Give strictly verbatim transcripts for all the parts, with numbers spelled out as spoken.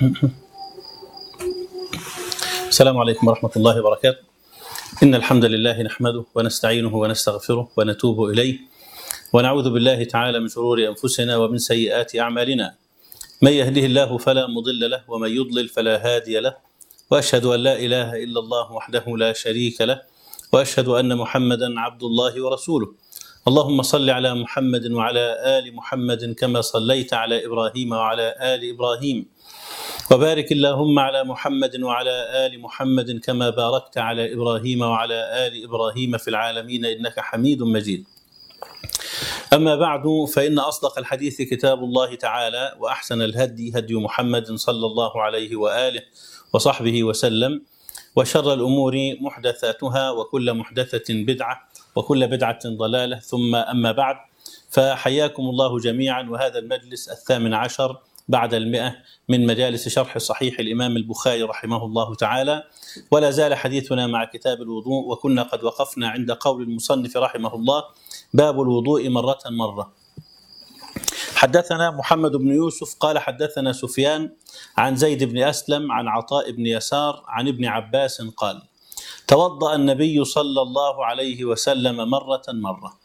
السلام عليكم ورحمة الله وبركاته. إن الحمد لله نحمده ونستعينه ونستغفره ونتوب إليه ونعوذ بالله تعالى من شرور أنفسنا ومن سيئات أعمالنا. من يهده الله فلا مضل له ومن يضلل فلا هادي له، وأشهد أن لا إله إلا الله وحده لا شريك له، وأشهد أن محمدا عبد الله ورسوله. اللهم صل على محمد وعلى آل محمد كما صليت على إبراهيم وعلى آل إبراهيم، وبارك اللهم على محمد وعلى آل محمد كما باركت على إبراهيم وعلى آل إبراهيم في العالمين إنك حميد مجيد. أما بعد، فإن أصدق الحديث كتاب الله تعالى، وأحسن الهدي هدي محمد صلى الله عليه وآله وصحبه وسلم، وشر الأمور محدثاتها، وكل محدثة بدعة، وكل بدعة ضلالة، ثم أما بعد، فحياكم الله جميعا. وهذا المجلس الثامن عشر بعد المئة من مجالس شرح صحيح الإمام البخاري رحمه الله تعالى، ولا زال حديثنا مع كتاب الوضوء، وكنا قد وقفنا عند قول المصنف رحمه الله: باب الوضوء مرة مرة. حدثنا محمد بن يوسف قال حدثنا سفيان عن زيد بن أسلم عن عطاء بن يسار عن ابن عباس قال: توضأ النبي صلى الله عليه وسلم مرة مرة.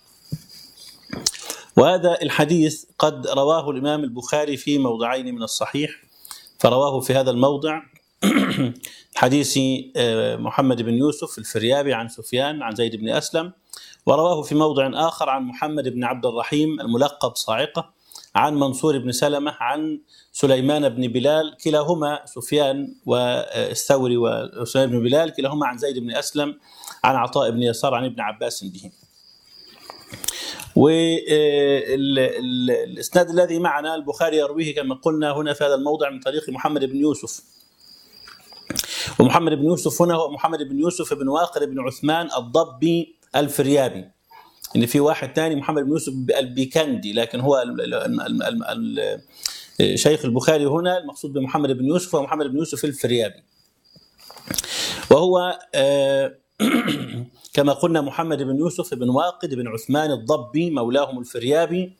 وهذا الحديث قد رواه الإمام البخاري في موضعين من الصحيح، فرواه في هذا الموضع حديث محمد بن يوسف الفريابي عن سفيان عن زيد بن أسلم، ورواه في موضع آخر عن محمد بن عبد الرحيم الملقب صاعقة عن منصور بن سلمة عن سليمان بن بلال، كلاهما سفيان والثوري وسليمان بن بلال كلاهما عن زيد بن أسلم عن عطاء بن يسار عن ابن عباس به. والإسناد الذي معنا البخاري يرويه كما قلنا هنا في هذا الموضع من طريق محمد بن يوسف، ومحمد بن يوسف هنا هو محمد بن يوسف بن واقر بن عثمان الضبي الفريابي. إن في واحد ثاني محمد بن يوسف البيكندي، لكن هو شيخ البخاري هنا المقصود بمحمد بن يوسف هو محمد بن يوسف الفريابي، وهو كما قلنا محمد بن يوسف بن واقد بن عثمان الضبي مولاهم الفريابي،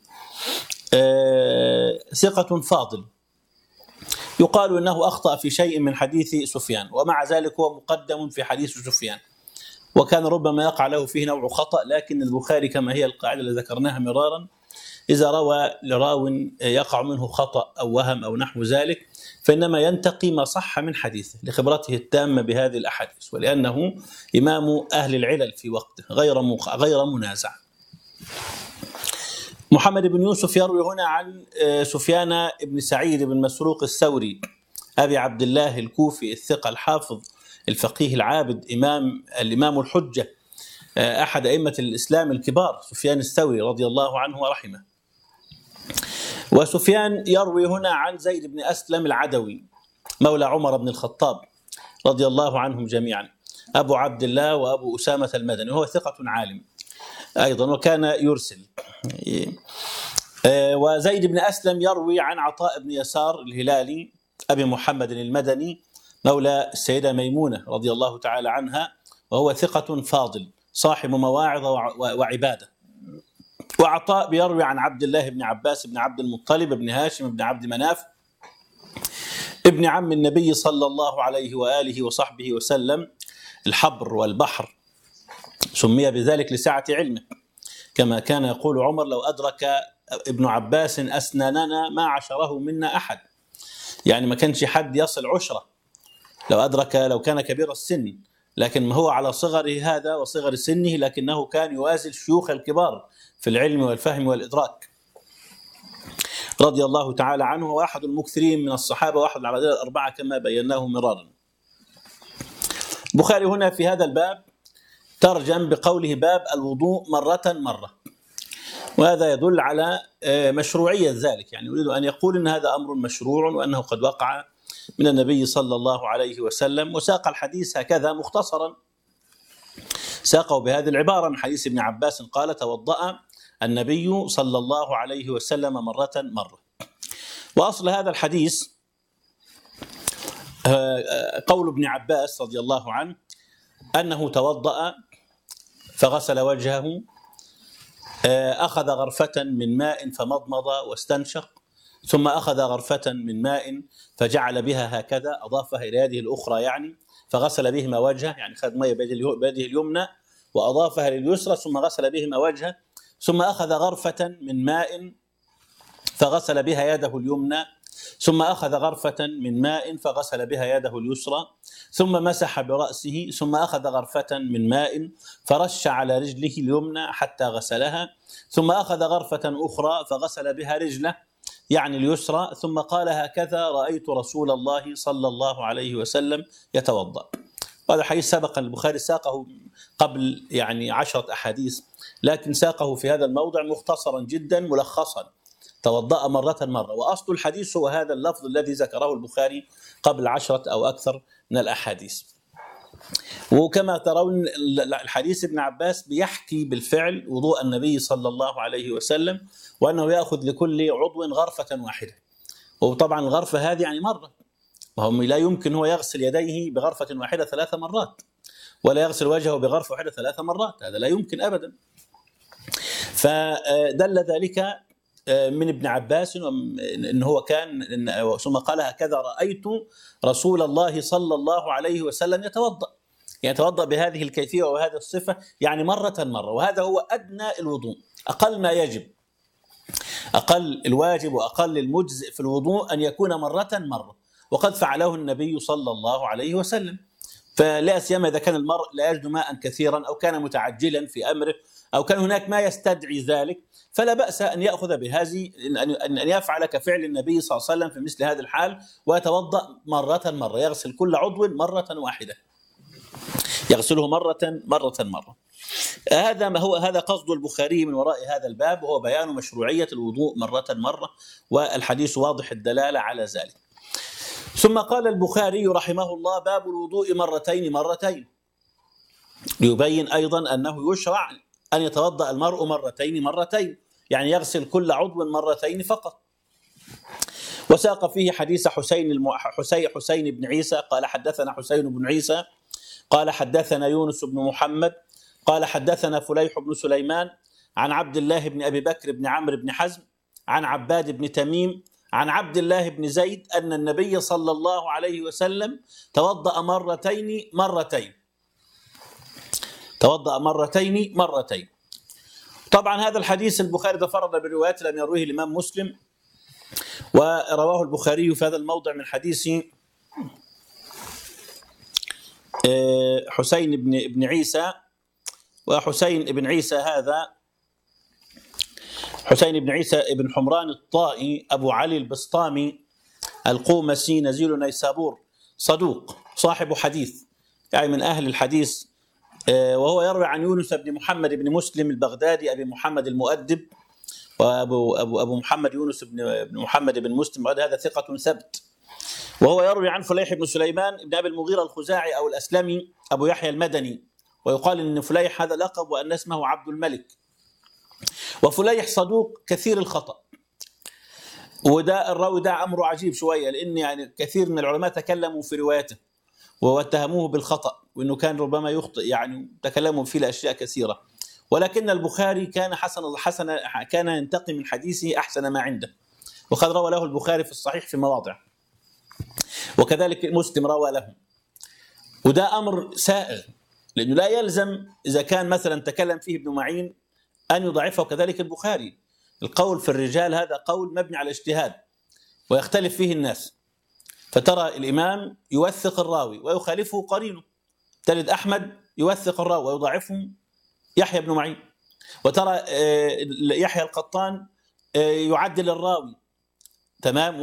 ثقة فاضل، يقال أنه أخطأ في شيء من حديث سفيان، ومع ذلك هو مقدم في حديث سفيان، وكان ربما يقع له فيه نوع خطأ، لكن البخاري كما هي القاعدة التي ذكرناها مرارا: إذا روى لراو يقع منه خطأ أو وهم أو نحو ذلك، فإنما ينتقي ما صح من حديثه لخبرته التامة بهذه الأحاديث، ولأنه إمام أهل العلل في وقته غير غير منازع. محمد بن يوسف يروي هنا عن سفيان بن سعيد بن مسروق الثوري أبي عبد الله الكوفي الثقة الحافظ الفقيه العابد، إمام الإمام الحجة، أحد أئمة الإسلام الكبار، سفيان الثوري رضي الله عنه ورحمه. وسفيان يروي هنا عن زيد بن أسلم العدوي مولى عمر بن الخطاب رضي الله عنهم جميعا، أبو عبد الله وأبو أسامة المدني، وهو ثقة عالم أيضا وكان يرسل. وزيد بن أسلم يروي عن عطاء بن يسار الهلالي أبي محمد المدني مولى السيدة ميمونة رضي الله تعالى عنها، وهو ثقة فاضل صاحب مواعظ وعبادة. وعطاء بيروي عن عبد الله بن عباس بن عبد المطلب بن هاشم بن عبد مناف ابن عم النبي صلى الله عليه وآله وصحبه وسلم، الحبر والبحر، سمي بذلك لسعة علمه، كما كان يقول عمر: لو أدرك ابن عباس أسناننا ما عشره منا أحد. يعني ما كانش حد يصل عشرة لو أدرك، لو كان كبير السن، لكن ما هو على صغره هذا وصغر سنه، لكنه كان يوازي الشيوخ الكبار في العلم والفهم والإدراك رضي الله تعالى عنه، وأحد المكثرين من الصحابة وأحد العبادلة الأربعة كما بيناه مرارا. البخاري هنا في هذا الباب ترجم بقوله: باب الوضوء مرة مرة، وهذا يدل على مشروعية ذلك، يعني يريد أن يقول أن هذا أمر مشروع وأنه قد وقع من النبي صلى الله عليه وسلم. وساق الحديث هكذا مختصرا، ساقه بهذه العبارة من حديث ابن عباس قال: توضأ النبي صلى الله عليه وسلم مرة مرة. وأصل هذا الحديث قول ابن عباس رضي الله عنه أنه توضأ فغسل وجهه، أخذ غرفة من ماء فمضمض واستنشق، ثم أخذ غرفة من ماء فجعل بها هكذا، أضافها إلى يده الأخرى يعني، فغسل بهما وجهه، يعني خذ ماء بيده اليمنى وأضافها لليسرى ثم غسل بهما وجهه، ثم أخذ غرفة من ماء فغسل بها يده اليمنى، ثم أخذ غرفة من ماء فغسل بها يده اليسرى، ثم مسح برأسه، ثم أخذ غرفة من ماء فرش على رجله اليمنى حتى غسلها، ثم أخذ غرفة أخرى فغسل بها رجله يعني اليسرى، ثم قال هكذا رأيت رسول الله صلى الله عليه وسلم يتوضأ. هذا حديث سبق البخاري ساقه قبل يعني عشرة أحاديث، لكن ساقه في هذا الموضع مختصرا جدا ملخصا، توضأ مرة مرة، وأصل الحديث هو هذا اللفظ الذي ذكره البخاري قبل عشرة أو أكثر من الأحاديث. وكما ترون الحديث ابن عباس بيحكي بالفعل وضوء النبي صلى الله عليه وسلم، وأنه يأخذ لكل عضو غرفة واحدة، وطبعا الغرفة هذه يعني مرة، وهم لا يمكن هو يغسل يديه بغرفة واحدة ثلاث مرات، ولا يغسل وجهه بغرفة واحدة ثلاث مرات، هذا لا يمكن أبدا. فدل ذلك من ابن عباس إن هو كان، ثم قال هكذا رأيت رسول الله صلى الله عليه وسلم يتوضأ، يعني يتوضأ بهذه الكيفية وهذه الصفة، يعني مرة مرة، وهذا هو أدنى الوضوء، أقل ما يجب، أقل الواجب وأقل المجزئ في الوضوء أن يكون مرة مرة، وقد فعله النبي صلى الله عليه وسلم. فلا سيما إذا كان المرء لا يجد ماء كثيرا أو كان متعجلا في أمره أو كان هناك ما يستدعي ذلك، فلا بأس أن يأخذ بهذه، أن يفعل كفعل النبي صلى الله عليه وسلم في مثل هذه الحال، ويتوضأ مرة مرة، يغسل كل عضو مرة واحدة، يغسله مرة مرة مرة. هذا ما هو هذا قصد البخاري من وراء هذا الباب، وهو بيان مشروعية الوضوء مرة مرة، والحديث واضح الدلالة على ذلك. ثم قال البخاري رحمه الله باب الوضوء مرتين مرتين، ليبين أيضا أنه يشرع أن يتوضأ المرء مرتين مرتين، يعني يغسل كل عضو مرتين فقط. وساق فيه حديث حسين الم... حسين حسين بن عيسى قال حدثنا حسين بن عيسى قال حدثنا يونس بن محمد قال حدثنا فليح بن سليمان عن عبد الله بن أبي بكر بن عمرو بن حزم عن عباد بن تميم عن عبد الله بن زيد أن النبي صلى الله عليه وسلم توضأ مرتين مرتين توضأ مرتين مرتين. طبعا هذا الحديث البخاري تفرد بالروايات، لم يرويه الإمام مسلم، ورواه البخاري في هذا الموضع من حديث حسين بن ابن عيسى. وحسين بن عيسى هذا حسين بن عيسى بن حمران الطائي أبو علي البسطامي القومسي نزيل نيسابور، صدوق صاحب حديث، يعني من أهل الحديث، وهو يروي عن يونس بن محمد بن مسلم البغدادي أبي محمد المؤدب، وأبو أبو أبو محمد يونس بن محمد بن مسلم هذا ثقة ثبت. وهو يروي عن فليح بن سليمان بن أبي المغيرة الخزاعي أو الأسلمي أبو يحيى المدني، ويقال إن فليح هذا لقب وأن اسمه عبد الملك. وفليح صدوق كثير الخطأ، وده الراوي ده أمره عجيب شوية، لأن يعني كثير من العلماء تكلموا في روايته واتهموه بالخطأ، وأنه كان ربما يخطئ، يعني تكلموا فيه لأشياء كثيرة، ولكن البخاري كان حسن حسن كان ينتقي من حديثه أحسن ما عنده، وقد روى له البخاري في الصحيح في مواضع، وكذلك مسلم روى له. وده أمر سائغ، لأنه لا يلزم إذا كان مثلا تكلم فيه ابن معين أن يضعفه، كذلك البخاري. القول في الرجال هذا قول مبني على اجتهاد ويختلف فيه الناس، فترى الإمام يوثق الراوي ويخالفه قرينه، تجد أحمد يوثق الراوي ويضعفه يحيى بن معين، وترى يحيى القطان يعدل الراوي تمام،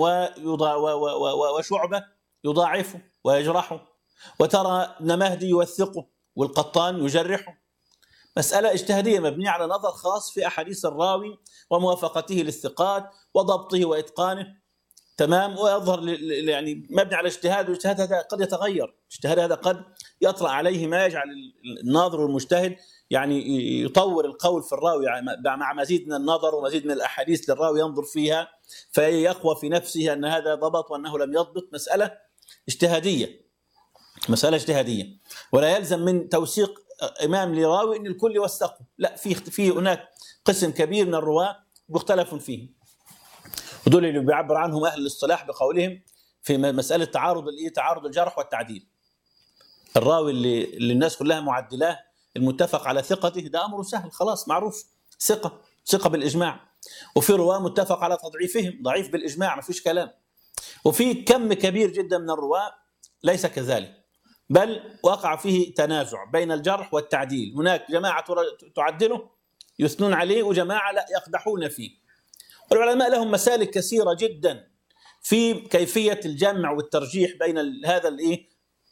وشعبة يضاعفه ويجرحه، وترى ابن مهدي يوثقه والقطان يجرحه. مسألة اجتهادية مبنية على نظر خاص في أحاديث الراوي وموافقته للثقات وضبطه وإتقانه تمام، ويظهر يعني مبني على اجتهاد، والاجتهاد هذا قد يتغير، الاجتهاد هذا قد يطرأ عليه ما يجعل الناظر والمجتهد يعني يطور القول في الراوي مع مزيد من النظر ومزيد من الأحاديث للراوي ينظر فيها، فيقوى في نفسه أن هذا ضبط وأنه لم يضبط. مسألة اجتهادية، مسألة اجتهادية، ولا يلزم من توثيق إمام لراوي أن الكل يوثقه، لا، في في هناك قسم كبير من الرواة مختلف فيه. ودول اللي بيعبر عنهم اهل الاصطلاح بقولهم في مساله تعارض الايه تعارض الجرح والتعديل. الراوي اللي, اللي الناس كلها معدلاه المتفق على ثقته ده امره سهل خلاص معروف، ثقه ثقه بالاجماع. وفي رواه متفق على تضعيفهم ضعيف بالاجماع ما فيش كلام. وفي كم كبير جدا من الرواه ليس كذلك، بل وقع فيه تنازع بين الجرح والتعديل، هناك جماعه تعدله يثنون عليه وجماعه لا يقدحون فيه. والعلماء لهم مسالك كثيره جدا في كيفيه الجمع والترجيح بين هذا الايه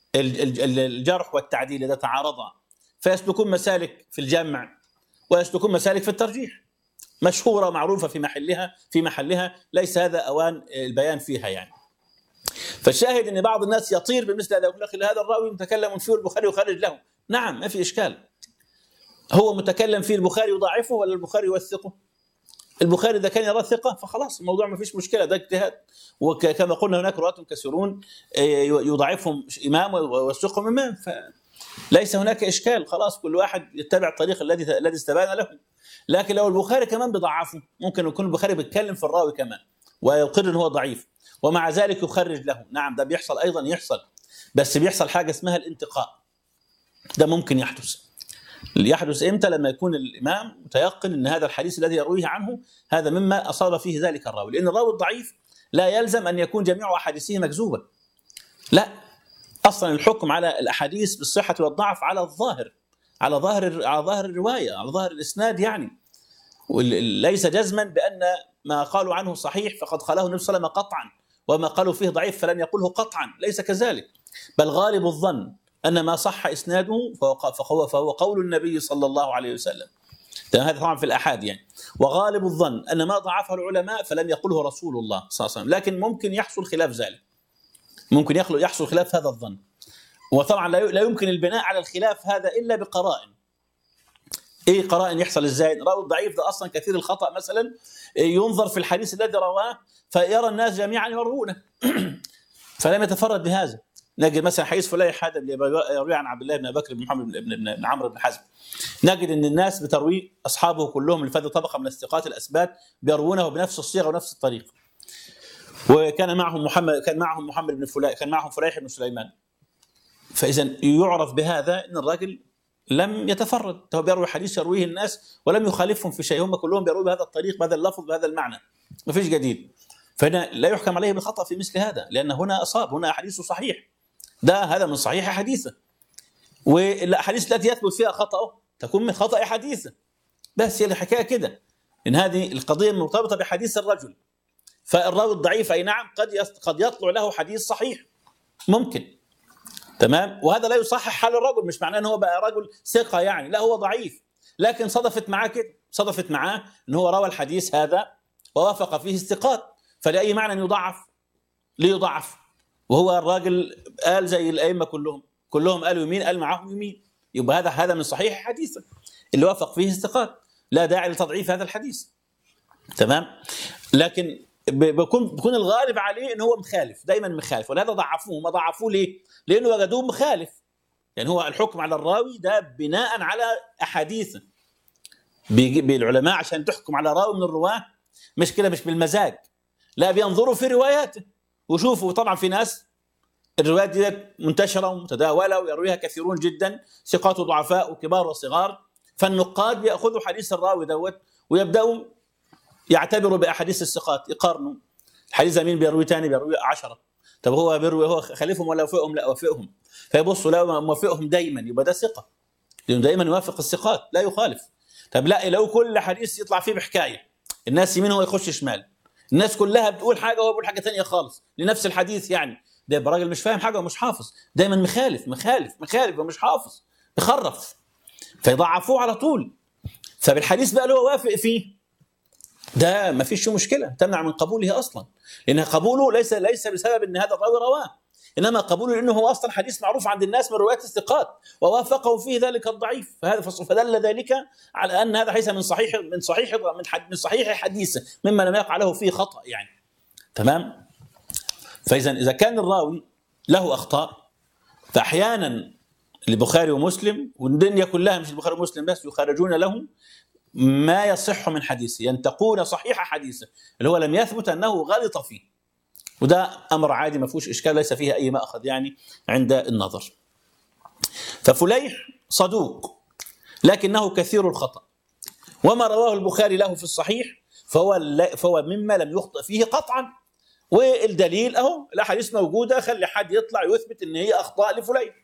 الجرح والتعديل اذا تعارضا، فيسلكون مسالك في الجمع ويسلكون مسالك في الترجيح مشهوره معروفه في محلها في محلها ليس هذا اوان البيان فيها يعني. فالشاهد ان بعض الناس يطير بمثل هذا، يقول لك هذا الراوي متكلم فيه البخاري وخرج له، نعم ما في اشكال. هو متكلم فيه البخاري يضاعفه ولا البخاري يوثقه؟ البخاري اذا كان يرى ثقه فخلاص الموضوع ما فيش مشكله، ده اجتهاد. وكما قلنا هناك رواه كثيرون يضاعفهم امام ويوثقهم امام، فليس هناك اشكال، خلاص كل واحد يتبع الطريق الذي الذي استبان له. لكن لو البخاري كمان بيضعفه، ممكن يكون البخاري بيتكلم في الراوي كمان ويقر ان هو ضعيف ومع ذلك يخرج له، نعم ده بيحصل ايضا يحصل، بس بيحصل حاجه اسمها الانتقاء، ده ممكن يحدث. يحدث امتى؟ لما يكون الامام متيقن ان هذا الحديث الذي يرويه عنه هذا مما اصاب فيه ذلك الراوي، لان الراوي الضعيف لا يلزم ان يكون جميع احاديثه مكذوبه، لا، اصلا الحكم على الاحاديث بالصحه والضعف على الظاهر، على ظاهر على ظاهر الروايه، على ظاهر الاسناد يعني، وليس جزما بان ما قالوا عنه صحيح فقد قاله النبي صلى الله عليه وسلم قطعا، وما قالوا فيه ضعيف فلم يقله قطعا، ليس كذلك، بل غالب الظن أن ما صح إسناده فهو, فهو قول النبي صلى الله عليه وسلم، هذا طبعا في الأحاد يعني. وغالب الظن أن ما ضعفه العلماء فلم يقله رسول الله صلى الله عليه وسلم، لكن ممكن يحصل خلاف ذلك، ممكن يحصل خلاف هذا الظن، وطبعا لا يمكن البناء على الخلاف هذا إلا بقرائن. إيه قرائن يحصل إزاي؟ الراوي الضعيف ده أصلا كثير الخطأ مثلا، ينظر في الحديث الذي رواه فيرى الناس جميعا يروونه فلم يتفرد بهذا. نجد مثلا حديث فليح هذا اللي يروي عن عبد الله بن بكر بن محمد بن, بن عمرو بن حزم، نجد ان الناس بتروي اصحابه كلهم اللي فاتوا طبقه من الثقات الاثبات بيروونه بنفس الصيغه ونفس الطريقه. وكان معهم محمد كان معهم محمد بن فليح كان معهم فليح بن سليمان، فاذا يعرف بهذا ان الراجل لم يتفرد، هو بيروي حديث يرويه الناس ولم يخالفهم في شيء، هم كلهم بيرووا بهذا الطريق بهذا اللفظ بهذا المعنى، ما فيش جديد. فهنا لا يحكم عليه بالخطأ في مثل هذا، لان هنا اصاب، هنا حديثه صحيح، ده هذا من صحيح حديثه، والاحاديث التي يثبت فيها خطأه تكون من خطأ حديثه، بس هي الحكايه كده، ان هذه القضيه مرتبطه بحديث الرجل. فالراوي الضعيف اي نعم قد قد يطلع له حديث صحيح ممكن، تمام، وهذا لا يصحح حال الرجل، مش معناه ان هو بقى رجل ثقه يعني، لا هو ضعيف، لكن صدفت معاه كده، صدفت معاه ان هو روى الحديث هذا ووافق فيه الثقات، فلأي معنى يضعف؟ ليضعف، وهو الراجل قال زي الائمه كلهم كلهم قالوا يمين، قال معاهم يمين، يبقى هذا هذا من صحيح حديثه اللي وافق فيه الثقات، لا داعي لتضعيف هذا الحديث، تمام. لكن بيكون بيكون الغالب عليه ان هو مخالف، دائما مخالف، ولهذا ضعفوه. ما ضعفوه ليه؟ لانه وجدوه مخالف، يعني هو الحكم على الراوي ده بناء على احاديثه. بيجي العلماء عشان تحكم على راوي من الرواه مش كده، مش بالمزاج، لا بينظروا في رواياته وشوفوا. طبعا في ناس الروايات دي منتشره ومتداوله ويرويها كثيرون جدا، ثقات وضعفاء وكبار وصغار، فالنقاد بياخذوا حديث الراوي دوت ويبداوا يعتبروا باحاديث الثقات، يقارنوا الحديث مين بيروي ثاني، بيروي عشرة، طب هو بيروي هو خالفهم ولا وافقهم؟ لا وافقهم، فيبصوا لا موافقهم دايما يبقى ده ثقه، لانه دايما يوافق الثقات لا يخالف. طب لا، لو كل حديث يطلع فيه بحكايه، الناس يمين هو يخش شمال، الناس كلها بتقول حاجه وهو بيقول حاجه ثانيه خالص لنفس الحديث، يعني ده راجل مش فاهم حاجه ومش حافظ، دايما مخالف مخالف مخالف ومش حافظ، يخرف، فيضعفوه على طول. فبالحديث بقى اللي هو وافق فيه ده ما فيش مشكله تمنع من قبوله اصلا، لان قبوله ليس ليس بسبب ان هذا الراوي رواه، انما قبوله لانه هو اصلا حديث معروف عند الناس من روايات الثقات ووافقه فيه ذلك الضعيف، فهذا فدل ذلك على ان هذا ليس من صحيح من صحيح من صحيح حديثه، مما لم يقع له فيه خطا يعني، تمام. فاذا اذا كان الراوي له اخطاء، فاحيانا البخاري ومسلم والدنيا كلها مش البخاري ومسلم بس يخرجون له ما يصح من حديثه، ينتقون صحيح حديثه اللي هو لم يثبت انه غلط فيه، وده امر عادي ما فيهوش اشكال، ليس فيها اي مأخذ يعني عند النظر. ففليح صدوق لكنه كثير الخطأ، وما رواه البخاري له في الصحيح فهو فهو مما لم يخطئ فيه قطعا. والدليل اهو الاحاديث موجوده، خلي حد يطلع يثبت ان هي اخطاء لفليح،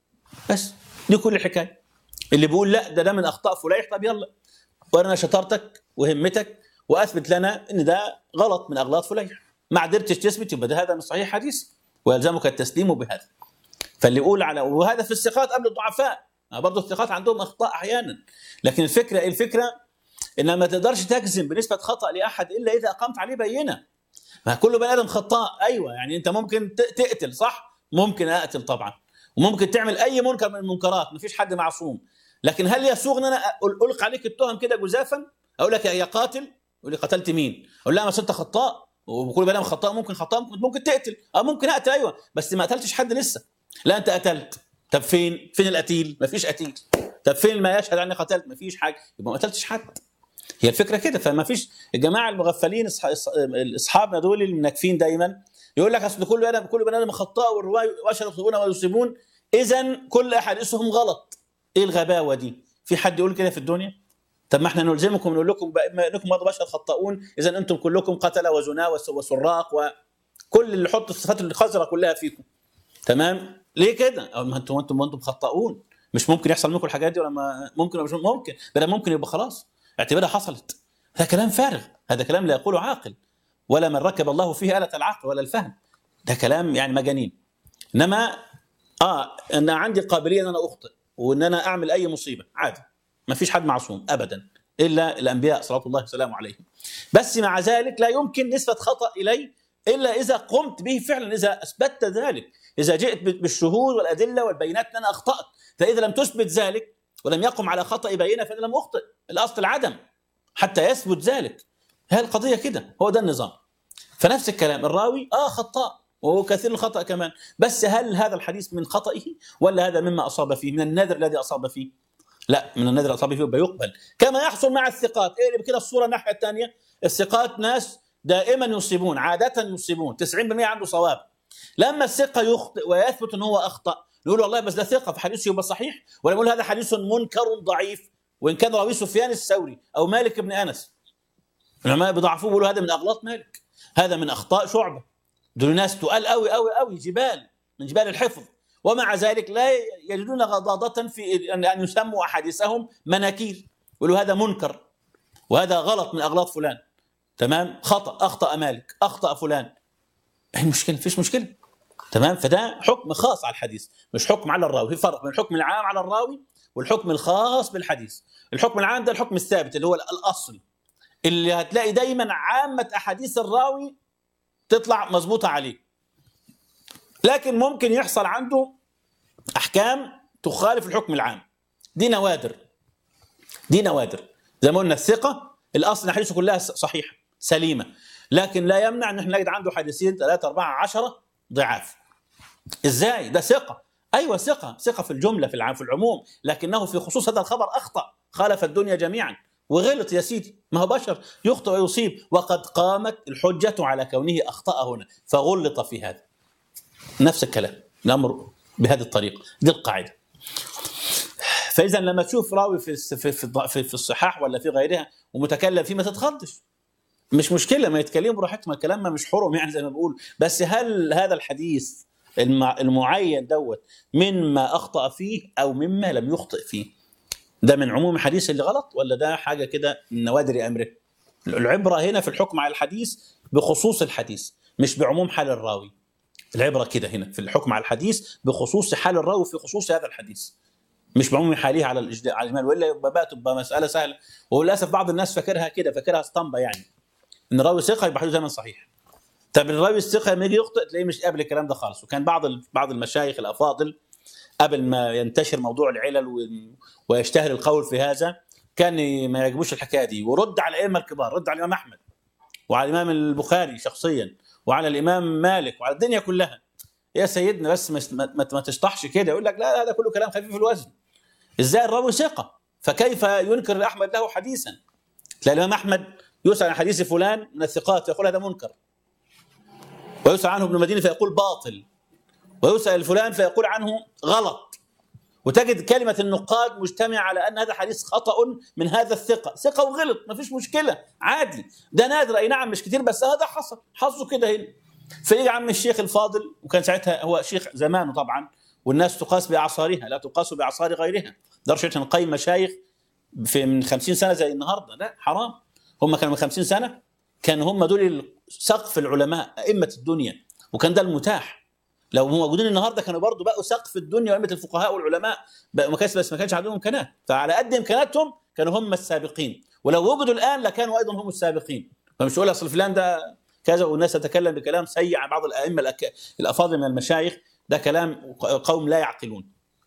بس دي كل الحكايه. اللي بيقول لا ده ده من اخطاء فليح، طب يلا ورنا شطارتك وهمتك واثبت لنا ان ده غلط من اغلاط فليح. ما قدرتش تثبت يبقى ده هذا من صحيح حديث ويلزمك التسليم بهذا. فاللي يقول على وهذا في الثقات قبل الضعفاء، برضه الثقات عندهم اخطاء احيانا، لكن الفكره الفكره ان ما تقدرش تجزم بنسبه خطا لاحد الا اذا اقمت عليه بينه. ما كل بني ادم خطاء، ايوه يعني انت ممكن تقتل، صح؟ ممكن اقتل طبعا، وممكن تعمل اي منكر من المنكرات، ما فيش حد معصوم. لكن هل يسوغ ان انا القي عليك التهم كده جزافا؟ اقول لك يا قاتل، يقول لي قتلت مين؟ اقول لا بس انت خطاء، وكل بني ادم خطاء، ممكن خطاء ممكن, ممكن تقتل، اه ممكن اقتل ايوه، بس ما قتلتش حد لسه. لا انت قتلت، طب فين؟ فين القتيل؟ ما فيش قتيل. طب فين ما يشهد عني قتلت؟ ما فيش حاجه، يبقى ما قتلتش حد. هي الفكره كده. فما فيش الجماعه المغفلين اصحابنا دول المنكفين دايما يقول لك اصل كل بني كل بني ادم خطاء والروايه واشر يخطئون ويصيبون، اذا كل احاديثهم غلط. ايه الغباوه دي؟ في حد يقول كده في الدنيا؟ طب ما احنا نلزمكم نقول لكم بما انكم برضه بشر خطاؤون، اذا انتم كلكم قتله وزنا وسراق وكل اللي يحط الصفات القذره كلها فيكم. تمام؟ ليه كده؟ او ما انتم انتم انتم خطاؤون، مش ممكن يحصل منكم الحاجات دي، ولا ما ممكن؟ مش ممكن، ده ممكن يبقى خلاص اعتبرها حصلت. هذا كلام فارغ، هذا كلام لا يقوله عاقل، ولا من ركب الله فيه آلة العقل ولا الفهم. ده كلام يعني مجانين. انما اه ان عندي القابليه ان انا اخطئ وان انا اعمل اي مصيبه عادي، ما فيش حد معصوم ابدا الا الانبياء صلوات الله وسلامه عليهم. بس مع ذلك لا يمكن نسبه خطا الي الا اذا قمت به فعلا، اذا اثبتت ذلك، اذا جئت بالشهود والادله والبينات ان انا اخطات. فاذا لم تثبت ذلك ولم يقم على خطأ بينه فانا لم اخطئ، الاصل العدم حتى يثبت ذلك. هذه القضيه كده، هو ده النظام. فنفس الكلام الراوي اه خطاء وهو كثير الخطأ كمان، بس هل هذا الحديث من خطئه ولا هذا مما أصاب فيه من النذر الذي أصاب فيه؟ لا، من النذر أصاب فيه بيقبل، كما يحصل مع الثقات. اقلب كده الصورة الناحية الثانية، الثقات ناس دائما يصيبون، عادة يصيبون، تسعين بالمئة عنده صواب. لما الثقة يخطئ ويثبت أنه هو أخطأ نقول والله بس ده ثقة في حديثه يبقى صحيح، ولا نقول هذا حديث منكر ضعيف وإن كان راوي سفيان الثوري أو مالك بن أنس. العلماء بيضعفوه بيقولوا هذا من أغلاط مالك، هذا من أخطاء شعبة. دول ناس تقال قوي قوي قوي، جبال من جبال الحفظ، ومع ذلك لا يجدون غضاضة في أن يسموا أحاديثهم مناكير، يقولوا هذا منكر وهذا غلط من أغلاط فلان. تمام؟ خطأ، أخطأ مالك، أخطأ فلان، أي مشكلة؟ فيش مشكلة. تمام؟ فده حكم خاص على الحديث، مش حكم على الراوي. في فرق بين الحكم العام على الراوي والحكم الخاص بالحديث. الحكم العام ده الحكم الثابت اللي هو الأصل، اللي هتلاقي دايما عامة أحاديث الراوي تطلع مظبوطة عليه، لكن ممكن يحصل عنده أحكام تخالف الحكم العام. دي نوادر، دي نوادر. زي ما قلنا الثقة الأصل حديثه كلها صحيحة سليمة، لكن لا يمنع أن احنا نجد عنده حديثين ثلاثة أربعة عشرة ضعاف. إزاي؟ ده ثقة، أيوة ثقة، ثقة في الجملة في العام في العموم، لكنه في خصوص هذا الخبر أخطأ، خالف الدنيا جميعا وغلط. يا سيدي ما هو بشر يخطئ ويصيب، وقد قامت الحجة على كونه أخطأ هنا فغلط في هذا. نفس الكلام، الأمر بهذه الطريقة، دي القاعدة. فإذا لما تشوف راوي في في في, في الصحاح ولا في غيرها ومتكلم فيه ما تتخضش، مش مشكلة، ما يتكلم براحتهم، الكلام ما مش حرم يعني زي ما بقول. بس هل هذا الحديث المعين دوت مما أخطأ فيه أو مما لم يخطئ فيه؟ ده من عموم الحديث اللي غلط ولا ده حاجة كده من نوادر أمره؟ العبرة هنا في الحكم على الحديث بخصوص الحديث مش بعموم حال الراوي. العبرة كده هنا في الحكم على الحديث بخصوص حال الراوي في خصوص هذا الحديث، مش بعموم حاليه على الإجداء على الإجمال، وإلا يبقى تبقى مسألة سهلة. وللأسف بعض الناس فاكرها كده، فاكرها اسطمبة يعني إن الراوي ثقة يبقى حديثه دايما صحيح. طب الراوي الثقة لما يجي يخطئ تلاقيه مش قابل الكلام ده خالص. وكان بعض بعض المشايخ الأفاضل قبل ما ينتشر موضوع العلل ويشتهر القول في هذا كان ما يعجبوش الحكايه دي، ورد على الائمه الكبار، رد على الامام احمد وعلى الامام البخاري شخصيا وعلى الامام مالك وعلى الدنيا كلها. يا سيدنا بس ما, ما, ما تشطحش كده، يقول لك لا هذا كله كلام خفيف الوزن. ازاي الراوي ثقه فكيف ينكر أحمد له حديثا؟ تلاقي الإمام أحمد يسأل عن حديث فلان من الثقات فيقول هذا منكر، ويسأل عنه ابن المديني فيقول باطل، ويسأل فلان فيقول عنه غلط. وتجد كلمة النقاد مجتمعة على أن هذا حديث خطأ من هذا الثقة، ثقة وغلط ما فيش مشكلة عادي، ده نادر أي نعم مش كتير بس هذا حصل حظه كده هنا. فيجي عم الشيخ الفاضل، وكان ساعتها هو شيخ زمانه طبعا، والناس تقاس بأعصارها لا تقاس بأعصار غيرها، درجة نقيم مشايخ في من خمسين سنة زي النهاردة لا حرام. هم كانوا من خمسين سنة كانوا هم دول سقف العلماء أئمة الدنيا، وكان ده المتاح. لو هم موجودين النهارده كانوا برضو بقوا سقف الدنيا وأئمة الفقهاء والعلماء، ما كانش بس ما كانش عندهم امكانات، فعلى قد امكاناتهم كانوا هم السابقين، ولو وجدوا الان لكانوا ايضا هم السابقين. فمش يقول اصل فلان ده كذا والناس تتكلم بكلام سيء عن بعض الائمه الأك... الافاضل من المشايخ، ده كلام قوم لا يعقلون.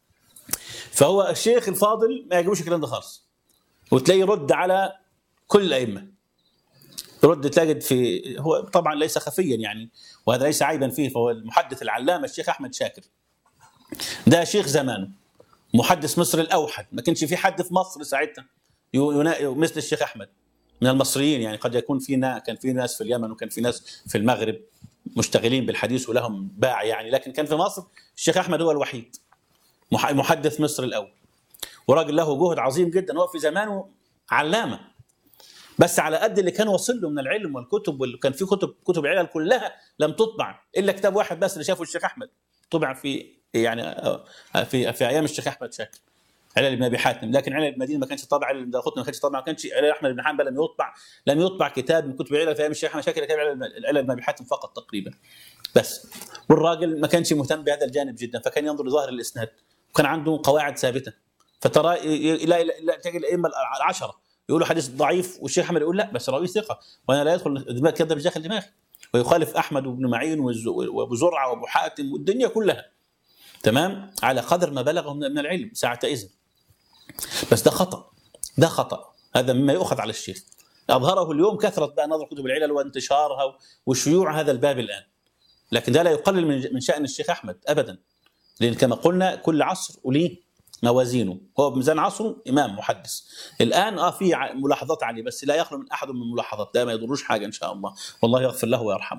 فهو الشيخ الفاضل ما يعجبوش الكلام ده خالص، وتلاقيه يرد على كل الائمه، يرد تجد في، هو طبعا ليس خفيا يعني وهذا ليس عيبا فيه، فهو المحدث العلامه الشيخ احمد شاكر، ده شيخ زمانه، محدث مصر الاوحد، ما كانش في حد في مصر ساعتها مثل الشيخ احمد من المصريين، يعني قد يكون فينا كان في ناس في اليمن وكان في ناس في المغرب مشتغلين بالحديث ولهم باع يعني، لكن كان في مصر الشيخ احمد هو الوحيد محدث مصر الاول، وراجل له جهد عظيم جدا، هو في زمانه علامه، بس على قد اللي كان واصل له من العلم والكتب، واللي كان في كتب كتب علل كلها لم تطبع الا كتاب واحد بس اللي شافه الشيخ احمد طبع في يعني في في ايام الشيخ احمد شاكر، علل ابن ابي حاتم، لكن علل المدينه ما كانش طبع، علل الدارقطني ما كانش طبع، ما كانش علل احمد بن حنبل لم يطبع، لم يطبع كتاب من كتب علل في ايام الشيخ احمد شاكر، كتاب علل ابن ابي حاتم فقط تقريبا بس. والراجل ما كانش مهتم بهذا الجانب جدا، فكان ينظر لظاهر الاسناد، وكان عنده قواعد ثابته، فترى لا لا تجد الائمه العشره يقولوا حديث ضعيف والشيخ احمد يقول لا بس راوي ثقه، وانا لا يدخل دماغ كذا مش داخل دماغي، ويخالف احمد وابن معين وابو زرعه وابو حاتم والدنيا كلها، تمام، على قدر ما بلغه من العلم ساعتئذ. بس ده خطا، ده خطا، هذا مما يؤخذ على الشيخ، اظهره اليوم كثره بقى نظر كتب العلل وانتشارها وشيوع هذا الباب الان، لكن ده لا يقلل من شان الشيخ احمد ابدا، لان كما قلنا كل عصر وليه موازينه، هو بميزان عصره امام محدث. الان اه في ملاحظات عليه بس لا يخلو من احد من الملاحظات، ده ما يضروش حاجه ان شاء الله، والله يغفر له ويرحمه.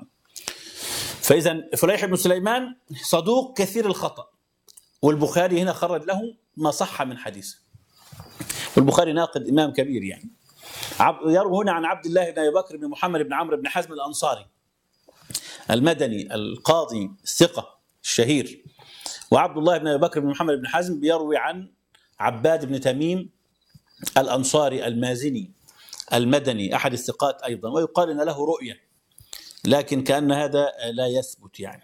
فاذا فليح بن سليمان صدوق كثير الخطا، والبخاري هنا خرج له ما صح من حديثه، والبخاري ناقد امام كبير يعني. يروي هنا عن عبد الله بن ابي بكر بن محمد بن عمرو بن حزم الانصاري المدني القاضي الثقه الشهير، وعبد الله بن ابي بكر بن محمد بن حزم بيروي عن عباد بن تميم الانصاري المازني المدني احد الثقات ايضا، ويقال ان له رؤيه، لكن كان هذا لا يثبت يعني.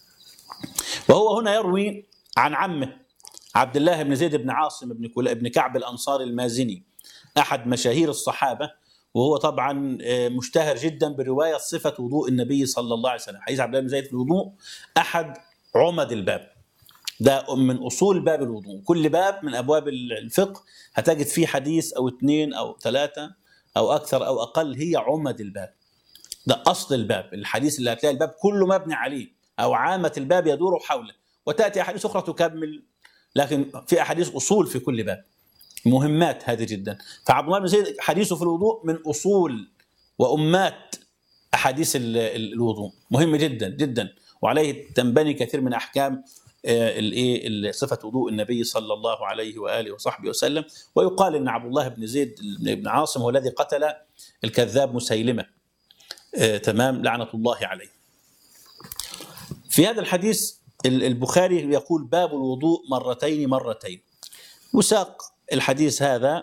وهو هنا يروي عن عمه عبد الله بن زيد بن عاصم بن بن كعب الانصاري المازني احد مشاهير الصحابه، وهو طبعا مشتهر جدا بروايه صفه وضوء النبي صلى الله عليه وسلم. حديث عبد الله بن زيد في الوضوء احد عمد الباب، ده من اصول باب الوضوء، كل باب من ابواب الفقه هتجد فيه حديث او اثنين او ثلاثه او اكثر او اقل، هي عمد الباب، ده اصل الباب، الحديث اللي هتلاقي الباب كله مبني عليه او عامه الباب يدور حوله، وتاتي احاديث اخرى تكمل، لكن في احاديث اصول في كل باب مهمات هذه جدا. فعبد الله بن زيد حديثه في الوضوء من اصول وامات احاديث الوضوء، مهم جدا جدا، وعليه تنبني كثير من احكام الايه صفه وضوء النبي صلى الله عليه واله وصحبه وسلم. ويقال ان عبد الله بن زيد بن عاصم هو الذي قتل الكذاب مسيلمه، تمام، لعنه الله عليه. في هذا الحديث البخاري يقول باب الوضوء مرتين مرتين، وساق الحديث هذا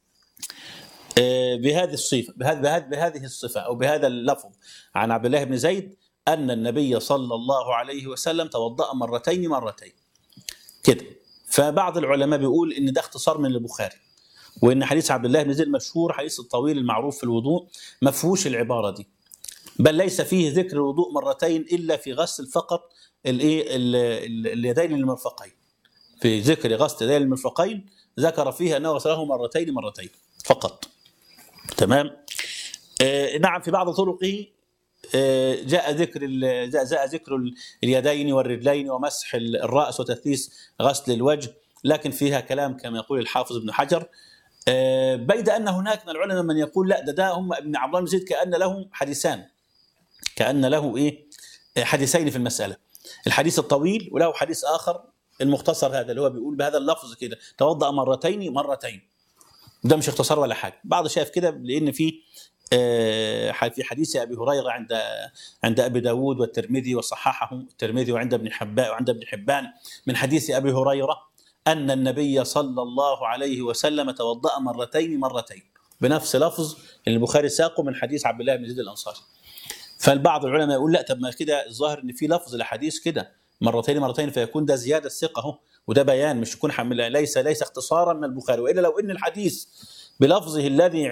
بهذه الصفه بهذه الصفه او بهذا اللفظ عن عبد الله بن زيد أن النبي صلى الله عليه وسلم توضأ مرتين مرتين كده. فبعض العلماء بيقول إن ده اختصار من البخاري، وإن حديث عبد الله بن زيد المشهور حديث الطويل المعروف في الوضوء ما فيهوش العبارة دي، بل ليس فيه ذكر الوضوء مرتين إلا في غسل فقط الإيه اليدين للمرفقين، في ذكر غسل اليدين للمرفقين ذكر فيها أنه غسله مرتين مرتين فقط، تمام. آه نعم، في بعض طرقه جاء ذكر جاء ذكر اليدين والرجلين ومسح الراس وتثليث غسل الوجه، لكن فيها كلام كما يقول الحافظ ابن حجر بيد أن هناك من العلماء من يقول لا، ده, ده هم ابن عبد الله بن زيد كأن له حديثان، كأن له إيه حديثين في المسألة، الحديث الطويل وله حديث آخر المختصر، هذا اللي هو بيقول بهذا اللفظ كده توضأ مرتين مرتين، ده مش اختصار ولا حاجة. بعض شايف كده لأن في في حديث أبي هريرة عند عند أبي داود والترمذي وصححه الترمذي، وعند ابن حبان وعند ابن حبان من حديث أبي هريرة أن النبي صلى الله عليه وسلم توضأ مرتين مرتين بنفس لفظ البخاري ساقه من حديث عبد الله بن زيد الأنصاري. فالبعض العلماء يقول لا، طب ما كده الظاهر ان في لفظ الحديث كده مرتين مرتين، فيكون ده زياده ثقه اهو، وده بيان مش يكون حمل، ليس ليس اختصارا من البخاري، والا لو ان الحديث بلفظه الذي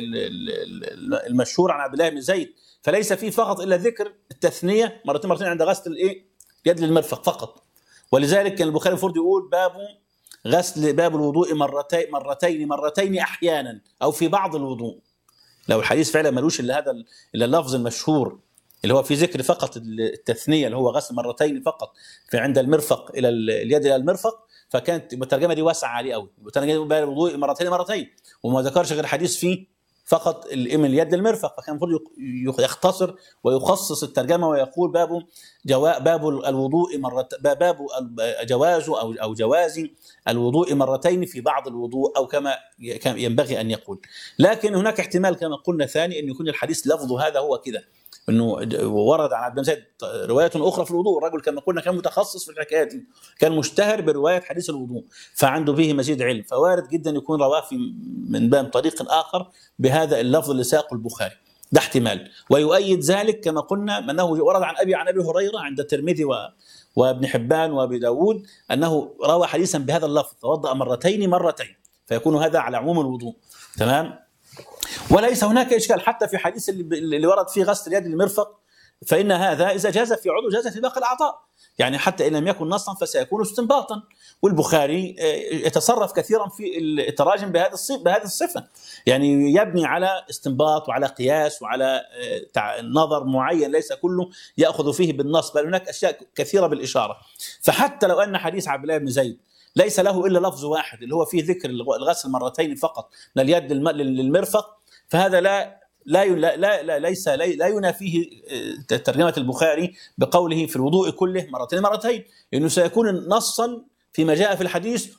المشهور عن عبد الله بن زيد فليس فيه فقط الا ذكر التثنيه مرتين مرتين عند غسل الايه يد للمرفق فقط، ولذلك كان البخاري المفروض يقول باب غسل باب الوضوء مرتين مرتين مرتين احيانا او في بعض الوضوء. لو الحديث فعلا ملوش الا هذا الا اللفظ المشهور اللي هو في ذكر فقط التثنيه اللي هو غسل مرتين فقط في عند المرفق الى اليد الى المرفق، فكانت الترجمه دي واسعه عليه قوي، الترجمه الوضوء مرتين مرتين وما ذكرش غير حديث فيه فقط من اليد للمرفق، فكان المفروض يختصر ويخصص الترجمه ويقول باب جوا باب الوضوء مرت باب جواز او او جواز الوضوء مرتين في بعض الوضوء، او كما ينبغي ان يقول. لكن هناك احتمال كما قلنا ثاني ان يكون الحديث لفظه هذا هو كده، انه ورد عن عبد الله بن زيد روايه اخرى في الوضوء، الرجل كما قلنا كان متخصص في الحكايه دي، كان مشتهر بروايه حديث الوضوء فعنده به مزيد علم، فوارد جدا يكون رواه من باب طريق اخر بهذا اللفظ اللي ساقه البخاري، ده احتمال. ويؤيد ذلك كما قلنا انه ورد عن ابي عن ابي هريره عند الترمذي و وابن حبان وابي داود انه روى حديثا بهذا اللفظ توضأ مرتين مرتين، فيكون هذا على عموم الوضوء. تمام. وليس هناك إشكال حتى في حديث اللي ورد فيه غسل اليد للمرفق، فإن هذا إذا جاز في عضو جاز في باقي الأعضاء، يعني حتى إن لم يكن نصا فسيكون استنباطا، والبخاري يتصرف كثيرا في التراجم بهذا بهذه الصفة، يعني يبني على استنباط وعلى قياس وعلى نظر معين ليس كله يأخذ فيه بالنص، بل هناك أشياء كثيرة بالإشارة. فحتى لو أن حديث عبد الله بن زيد ليس له إلا لفظ واحد اللي هو فيه ذكر الغسل مرتين فقط من اليد للمرفق، فهذا لا لا لا, لا ليس لا, لا ينافيه ترجمة البخاري بقوله في الوضوء كله مرتين مرتين، لأنه سيكون نصا فيما جاء في الحديث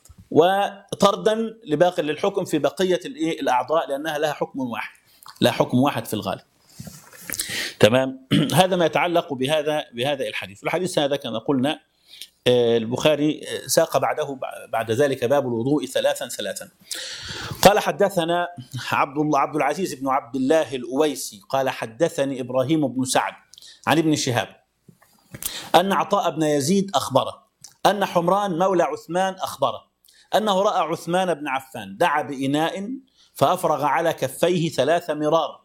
وطردا لباقي للحكم في بقية الأعضاء، لأنها لها حكم واحد، لا حكم واحد في الغالب. تمام. هذا ما يتعلق بهذا بهذا الحديث. الحديث هذا كما قلنا البخاري ساق بعده بعد ذلك باب الوضوء ثلاثا ثلاثا. قال حدثنا عبد الله عبد العزيز بن عبد الله الأويسي قال حدثني إبراهيم بن سعد عن ابن شهاب أن عطاء بن يزيد أخبره أن حمران مولى عثمان أخبره أنه رأى عثمان بن عفان دعا بإناء فأفرغ على كفيه ثلاث مرار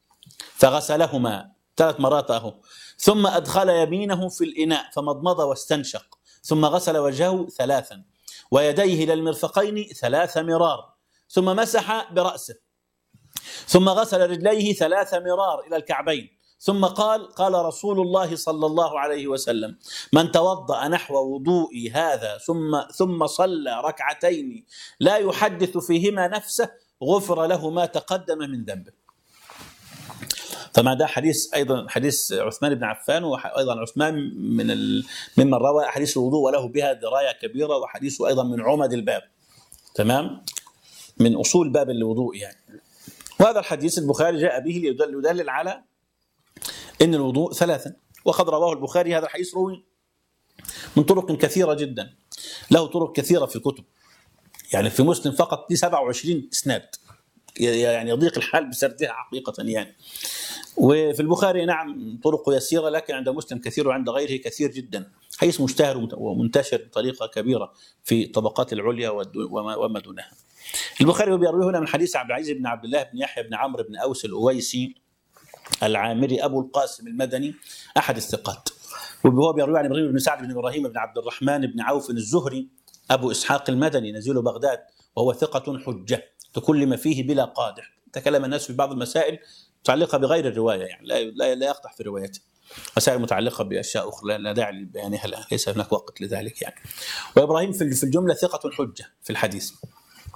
فغسلهما ثلاث مرات أهو، ثم أدخل يمينه في الإناء فمضمض واستنشق، ثم غسل وجهه ثلاثا ويديه إلى المرفقين ثلاث مرار، ثم مسح برأسه، ثم غسل رجليه ثلاث مرار إلى الكعبين، ثم قال قال رسول الله صلى الله عليه وسلم من توضأ نحو وضوئي هذا ثم ثم صلى ركعتين لا يحدث فيهما نفسه غفر له ما تقدم من ذنبه. فما ده حديث أيضا حديث عثمان بن عفان، وأيضا عثمان من ال... ممن روى حديث الوضوء وله بها دراية كبيرة، وحديثه أيضا من عمد الباب. تمام، من أصول باب الوضوء يعني. وهذا الحديث البخاري جاء به ليدلل على إن الوضوء ثلاثا، وقد رواه البخاري هذا الحديث روي من طرق كثيرة جدا، له طرق كثيرة في الكتب، يعني في مسلم فقط دي سبعة وعشرين إسناد، يعني يضيق الحال بسردها حقيقة يعني. وفي البخاري نعم طرق يسيرة، لكن عند مسلم كثير وعند غيره كثير جدا، حيث مشتهر ومنتشر بطريقة كبيرة في الطبقات العليا وما دونها. البخاري بيروي هنا من حديث عبد العزيز بن عبد الله بن يحيى بن عمرو بن أوس الأويسي العامري أبو القاسم المدني أحد الثقات، وهو بيروي عن إبراهيم بن سعد بن إبراهيم بن عبد الرحمن بن عوف الزهري أبو إسحاق المدني نزيل بغداد، وهو ثقة حجة تكلم فيه بلا قادح، تكلم الناس في بعض المسائل متعلقة بغير الرواية، يعني لا لا, لا يقدح في روايته، مسائل متعلقة بأشياء أخرى لا داعي لبيانها الآن، ليس هناك وقت لذلك يعني. وإبراهيم في الجملة ثقة حجة في الحديث.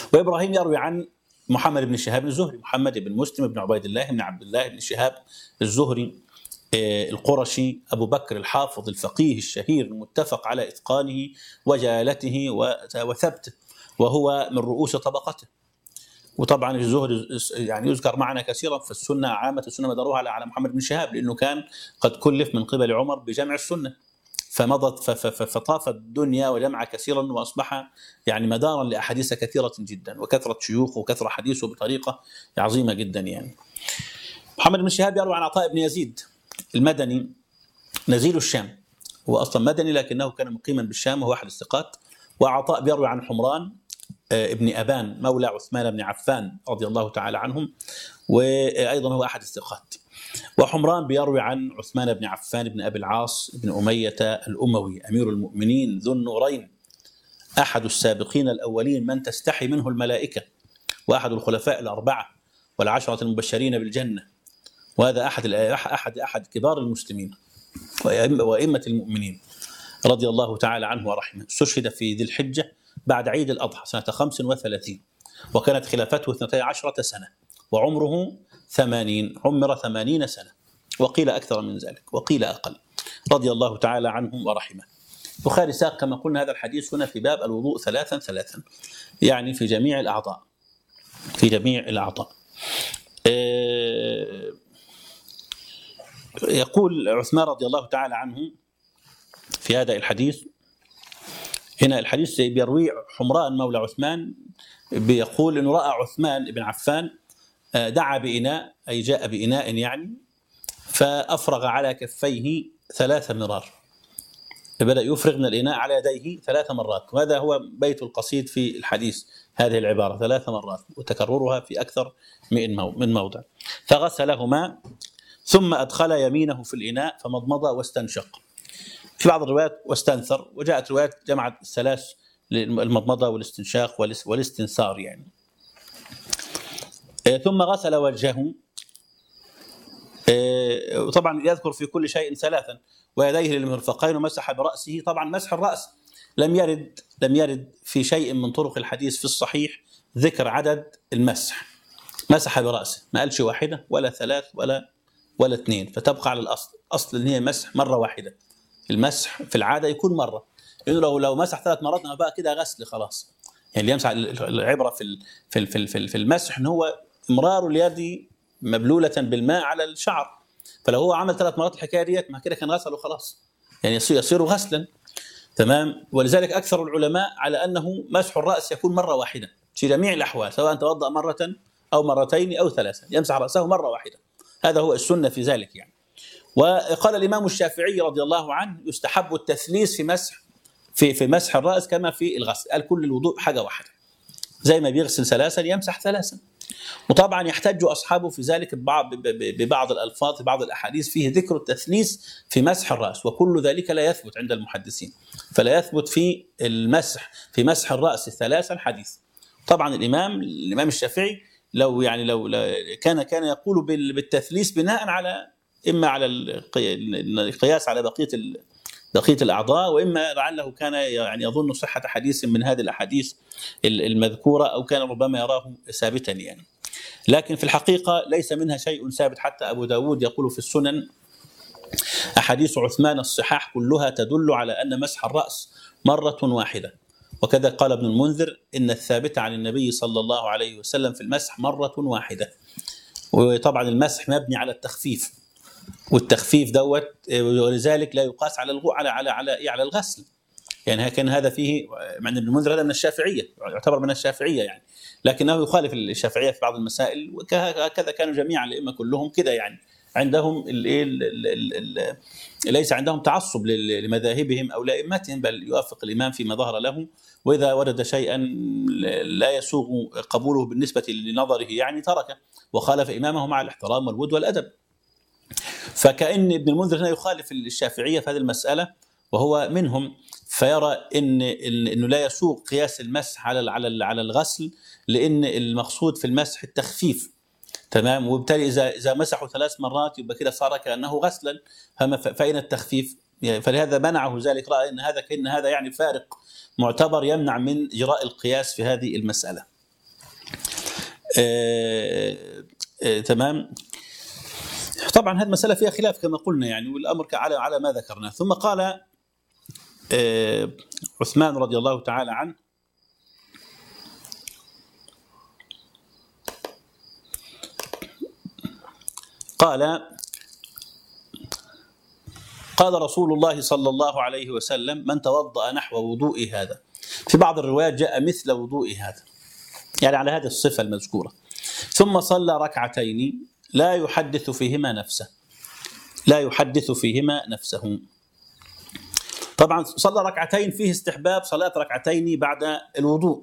وإبراهيم يروي عن محمد بن شهاب الزهري، محمد بن مسلم بن عبيد الله بن عبد الله بن شهاب الزهري القرشي أبو بكر الحافظ الفقيه الشهير المتفق على إتقانه وجلالته وثبته، وهو من رؤوس طبقته. وطبعا الزهري يعني يذكر معنا كثيرا في السنة، عامة السنة مداروها على محمد بن شهاب، لأنه كان قد كلف من قبل عمر بجمع السنة، فمضت فطافت الدنيا وجمع كثيرا، وأصبح يعني مدارا لأحاديث كثيرة جدا، وكثرة شيوخه وكثرة حديثه بطريقة عظيمة جدا. يعني محمد بن شهاب يروي عن عطاء بن يزيد المدني نزيل الشام، هو أصلا مدني لكنه كان مقيما بالشام وهو أحد الثقات. وعطاء بيروي عن حمران ابن أبان مولى عثمان بن عفان رضي الله تعالى عنهم، وأيضا هو أحد الثقات. وحمران بيروي عن عثمان بن عفان بن أبي العاص بن أمية الأموي أمير المؤمنين ذو النورين، أحد السابقين الأولين من تستحي منه الملائكة، وأحد الخلفاء الأربعة والعشرة المبشرين بالجنة، وهذا أحد أحد أحد كبار المسلمين وأئمة المؤمنين رضي الله تعالى عنه ورحمه. استشهد في ذي الحجة بعد عيد الأضحى سنة خمس وثلاثين، وكانت خلافته اثنتي عشرة سنة، وعمره ثمانين، عمر ثمانين سنة، وقيل أكثر من ذلك وقيل أقل، رضي الله تعالى عنهم ورحمه. البخاري ساق كما قلنا هذا الحديث هنا في باب الوضوء ثلاثا ثلاثا، يعني في جميع الأعضاء، في جميع الأعضاء. يقول عثمان رضي الله تعالى عنه في هذا الحديث، هنا الحديث بيروي حمران مولى عثمان، بيقول انه راى عثمان بن عفان دعا بإناء، اي جاء بإناء يعني، فافرغ على كفيه ثلاث مرار، بدأ يفرغ من الإناء على يديه ثلاث مرات، وهذا هو بيت القصيد في الحديث، هذه العبارة ثلاث مرات وتكررها في أكثر من موضع. فغسلهما ثم أدخل يمينه في الإناء فمضمض واستنشق، في بعض الروايات واستنثر، وجاءت روايات جمعت الثلاث المضمضة والاستنشاق والاستنثار يعني. ثم غسل وجهه، طبعا يذكر في كل شيء ثلاثا، ويديه للمرفقين ومسح برأسه. طبعا مسح الرأس لم يرد لم يرد في شيء من طرق الحديث في الصحيح ذكر عدد المسح، مسح برأسه، ما قالش واحدة ولا ثلاث ولا ولا اثنين، فتبقى على الأصل، أصل إن هي مسح مرة واحدة. المسح في العادة يكون مرة، إنه لو لو مسح ثلاث مرات ما بقى كده غسل خلاص. يعني اللي يمسح، العبرة في في في في المسح إن هو إمرار اليد مبلولة بالماء على الشعر، فلو هو عمل ثلاث مرات الحكاية ديت ما كده كان غسله خلاص، يعني يصير يصير غسلا تمام. ولذلك أكثر العلماء على أنه مسح الرأس يكون مرة واحدة في جميع الأحوال، سواء توضأ مرة أو مرتين أو ثلاثة، يمسح رأسه مرة واحدة، هذا هو السنة في ذلك يعني. وقال الإمام الشافعي رضي الله عنه يستحب التثليث في مسح في في مسح الرأس كما في الغسل، قال كل الوضوء حاجة واحدة، زي ما بيغسل ثلاثا يمسح ثلاثا. وطبعا يحتج أصحابه في ذلك ببعض الألفاظ في بعض الأحاديث فيه ذكر التثليث في مسح الرأس، وكل ذلك لا يثبت عند المحدثين، فلا يثبت في المسح في مسح الرأس ثلاثا حديث. طبعا الإمام الإمام الشافعي لو يعني لو كان كان يقول بالتثليث بناء على إما على القياس على بقية بقية الأعضاء، وإما لعله كان يعني يظن صحة حديث من هذه الأحاديث المذكورة، أو كان ربما يراه ثابتا يعني. لكن في الحقيقة ليس منها شيء ثابت، حتى أبو داود يقول في السنن أحاديث عثمان الصحاح كلها تدل على أن مسح الرأس مرة واحدة، وكذا قال ابن المنذر إن الثابت عن النبي صلى الله عليه وسلم في المسح مرة واحدة. وطبعا المسح مبني على التخفيف، والتخفيف دوت ولذلك لا يقاس على الغو على على على على الغسل، يعني كان هذا فيه مع ابن المنذر هذا من الشافعية، يعتبر من الشافعية يعني، لكنه يخالف الشافعية في بعض المسائل، وهكذا كانوا جميعا الأئمة كلهم كده يعني، عندهم ليس عندهم تعصب لمذاهبهم أو لأئمتهم، بل يوافق الإمام فيما ظهر له، وإذا ورد شيئا لا يسوغ قبوله بالنسبة لنظره يعني تركه، وخالف إمامه مع الاحترام والود والأدب. فكأن ابن المنذر هنا يخالف الشافعية في هذه المسألة وهو منهم، فيرى إن إنه لا يسوغ قياس المسح على على على الغسل، لأن المقصود في المسح التخفيف تمام، وبالتالي إذا إذا مسحوا ثلاث مرات يبقى كده صار كأنه غسلا، فأين التخفيف؟ فلهذا منعه ذلك، رأى إن هذا كأن هذا يعني فارق معتبر يمنع من إجراء القياس في هذه المسألة. آه آه تمام. طبعا هذه مسألة فيها خلاف كما قلنا يعني، والأمر على على ما ذكرنا. ثم قال آه عثمان رضي الله تعالى عنه: قال قال رسول الله صلى الله عليه وسلم: من توضأ نحو وضوء هذا. في بعض الروايات جاء مثل وضوء هذا، يعني على هذه الصفة المذكورة، ثم صلى ركعتين لا يحدث فيهما نفسه لا يحدث فيهما نفسه. طبعا صلى ركعتين فيه استحباب صلاة ركعتين بعد الوضوء،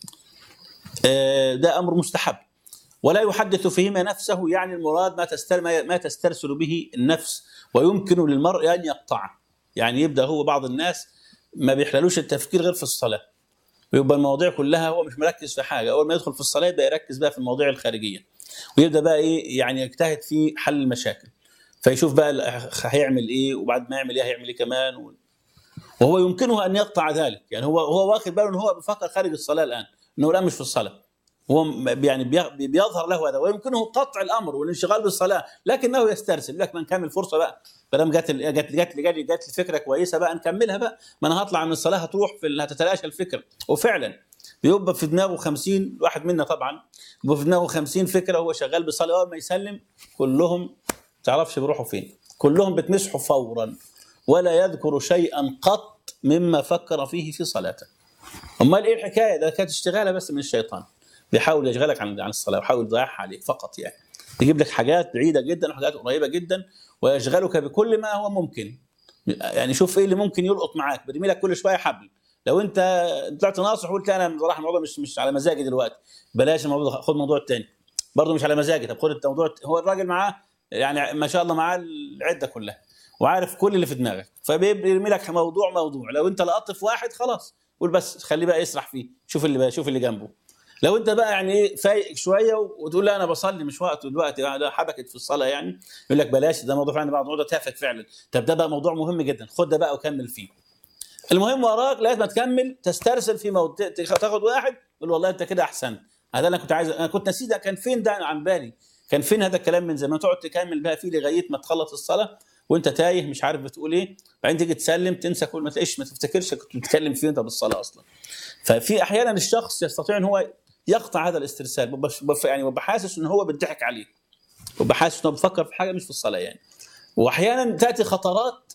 ده أمر مستحب. ولا يحدث فيهما نفسه يعني المراد ما ما تسترسل به النفس ويمكن للمرء أن يقطعه. يعني يبدأ هو، بعض الناس ما بيحللوش التفكير غير في الصلاة، ويبقى المواضيع كلها هو مش مركز في حاجة. أول ما يدخل في الصلاة يبدأ يركز بقى في المواضيع الخارجية، ويبدأ بقى إيه يعني يجتهد في حل المشاكل، فيشوف بقى هيعمل إيه، وبعد ما يعمل إيه هيعمل إيه كمان. وهو يمكنه أن يقطع ذلك، يعني هو هو واخد باله إن هو بيفكر خارج الصلاة الآن، إنه الآن مش في الصلاة، هو يعني بيظهر له هذا، ويمكنه قطع الامر والانشغال بالصلاه، لكنه يسترسل لك: ما نكمل فرصه بقى، فلما جت جت جت جت جت الفكره كويسه بقى نكملها بقى، ما انا هطلع من الصلاه هتروح في هتتلاشى الفكره. وفعلا بيبقى في دماغه خمسين واحد منا طبعا بيبقى في دماغه خمسين فكره وهو شغال بالصلاه، اول ما يسلم كلهم تعرفش بيروحوا فين، كلهم بتمسحوا فورا، ولا يذكر شيئا قط مما فكر فيه في صلاته. امال ايه الحكايه؟ ده كانت اشتغاله بس من الشيطان، بيحاول يشغلك عن عن الصلاه ويحاول يضيعها عليك فقط، يعني يجيب لك حاجات بعيده جدا وحاجات قريبه جدا ويشغلك بكل ما هو ممكن. يعني شوف ايه اللي ممكن يلقط معاك، برمي لك كل شويه حبل. لو انت طلعت ناصح وقلت انا بصراحه الموضوع مش مش على مزاجي دلوقتي، بلاش الموضوع، خد موضوع الثاني برضه مش على مزاجي، طب خد الموضوع. هو الراجل معاه يعني ما شاء الله معاه العده كلها وعارف كل اللي في دماغك، فبيرمي لك موضوع موضوع. لو انت لقطت في واحد خلاص قول بس خليه بقى يسرح فيه، شوف اللي بقى شوف اللي جنبه. لو انت بقى يعني ايه فايق شويه وتقول لا انا بصلي مش وقته دلوقتي، ده حبكت في الصلاه، يعني يقول لك بلاش، ده موضوع فعلا، بعض موضوع تافه فعلا. طب ده بقى موضوع مهم جدا، خد ده بقى وكمل فيه. المهم وراك لغايه ما تكمل تسترسل في موضوع، تاخد واحد تقول والله انت كده احسنت، هذا انا كنت عايز، انا كنت نسيت ده كان فين، ده عن بالي كان فين هذا الكلام من زمان. تقعد تكمل بقى فيه لغايه ما تخلص الصلاه وانت تايه مش عارف بتقول ايه، بعدين تيجي تسلم تنسى كل ما تلاقيش، ما تفتكرش كنت بتتكلم فين انت بالصلاه اصلا. ففي احيانا الشخص يستطيع ان هو يقطع هذا الاسترسال، يعني وببقى حاسس ان هو بيضحك عليه، وببقى حاسس انه بفكر في حاجه مش في الصلاه يعني. واحيانا تاتي خطرات